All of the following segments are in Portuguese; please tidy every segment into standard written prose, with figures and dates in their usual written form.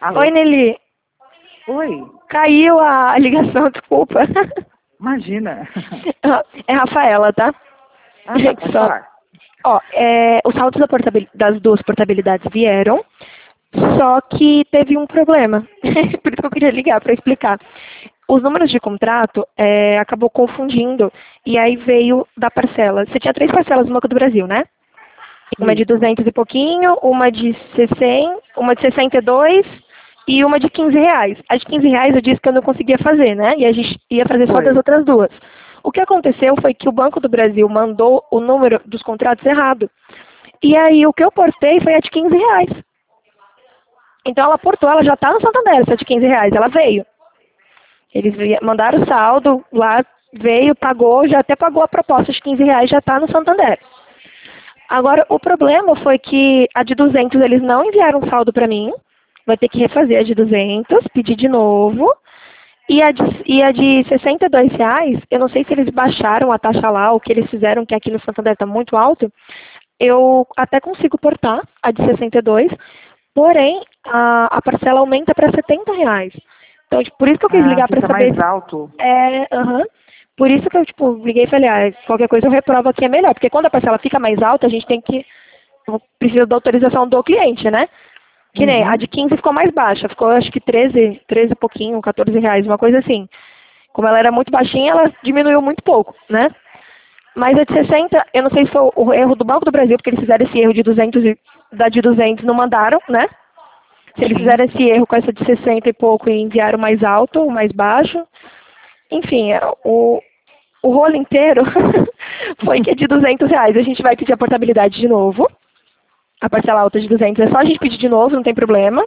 Alô? Oi, Nelly. Oi, Caiu a ligação, desculpa. imagina. É Rafaela, tá? Ah, tá, pode Só. falar. Ó, os saldos das duas portabilidades vieram, só que teve um problema. Por isso que eu queria ligar para explicar. Os números de contrato acabou confundindo e aí veio da parcela. Você tinha 3 parcelas no Banco do Brasil, né? Uma de Isso. 200 e pouquinho, uma de 60, uma de 62 e uma de R$ 15. A de R$ 15 eu disse que eu não conseguia fazer, né? E a gente ia fazer só das Foi. outras duas. O que aconteceu foi que o Banco do Brasil mandou o número dos contratos errado. E aí o que eu portei foi a de R$ 15. Então ela portou, ela já está no Santander, essa de R$ 15, ela veio. Eles mandaram o saldo lá, veio, pagou, já até pagou a proposta de R$ 15, já está no Santander. Agora, o problema foi que a de 200 eles não enviaram saldo para mim. Vai ter que refazer a de 200, pedir de novo. E a de R$ 62, eu não sei se eles baixaram a taxa lá, ou o que eles fizeram, que aqui no Santander está muito alto. Eu até consigo portar a de 62, porém, a parcela aumenta para R$ 70. Então, por isso que eu quis Ah, ligar para fica saber mais alto. aham. Por isso que eu, liguei e falei, qualquer coisa eu reprovo aqui é melhor. Porque quando a parcela fica mais alta, a gente precisa da autorização do cliente, né? Que nem a Uhum. de 15 ficou mais baixa, ficou acho que 13 e pouquinho, R$ 14, uma coisa assim. Como ela era muito baixinha, ela diminuiu muito pouco, né? Mas a de 60, eu não sei se foi o erro do Banco do Brasil, porque eles fizeram esse erro de 200 e da de 200 não mandaram, né? Se eles Sim. fizeram esse erro com essa de 60 e pouco e enviaram mais alto, mais baixo. Enfim, o rolo inteiro foi que é de R$ 200. A gente vai pedir a portabilidade de novo. A parcela alta de 200 é só a gente pedir de novo, não tem problema.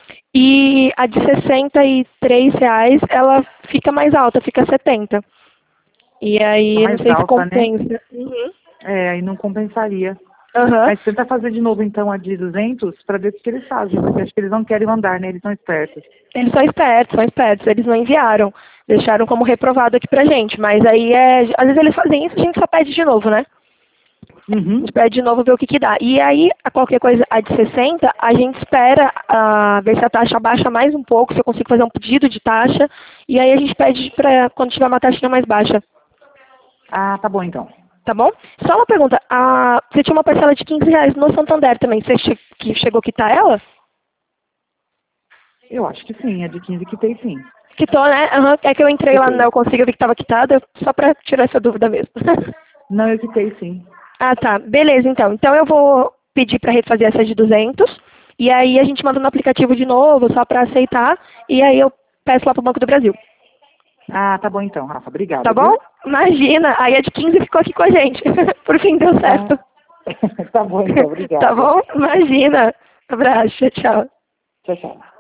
E a de R$ 63, ela fica mais alta, fica 70. E Fica aí, eu não mais sei se alta, né? compensa. Uhum. É, aí não compensaria. Aham. Mas tenta fazer de novo, então, a de 200 para ver o que eles fazem, porque acho que eles não querem mandar, né? Eles são espertos. Eles são espertos, são espertos. Eles não enviaram. Deixaram como reprovado aqui pra gente. Mas aí, às vezes eles fazem isso, a gente só pede de novo, né? A Uhum. gente pede de novo ver o que dá. E aí, a qualquer coisa, a de 60, a gente espera ver se a taxa baixa mais um pouco, se eu consigo fazer um pedido de taxa. E aí a gente pede para quando tiver uma taxinha mais baixa. Ah, tá bom, então. Tá bom? Só uma pergunta. Você tinha uma parcela de R$ 15 no Santander também. Você chegou a quitar ela? Eu acho que sim, a de 15 que tem sim. Quitou, né? Aham. É que eu entrei lá no Quitei. Eu Consigo, eu vi que estava quitada, só para tirar essa dúvida mesmo. Não, eu quitei sim. Ah, tá. Beleza, então. Então eu vou pedir para refazer essa de 200. E aí a gente manda no aplicativo de novo, só para aceitar. E aí eu peço lá pro Banco do Brasil. Ah, tá bom então, Rafa. Tá Obrigado, bom? viu? Imagina. Aí a de 15 ficou aqui com a gente. Por fim, deu Ah, certo. tá bom então, Tá obrigado. bom? Imagina. Abraço. Tchau. Tchau, tchau.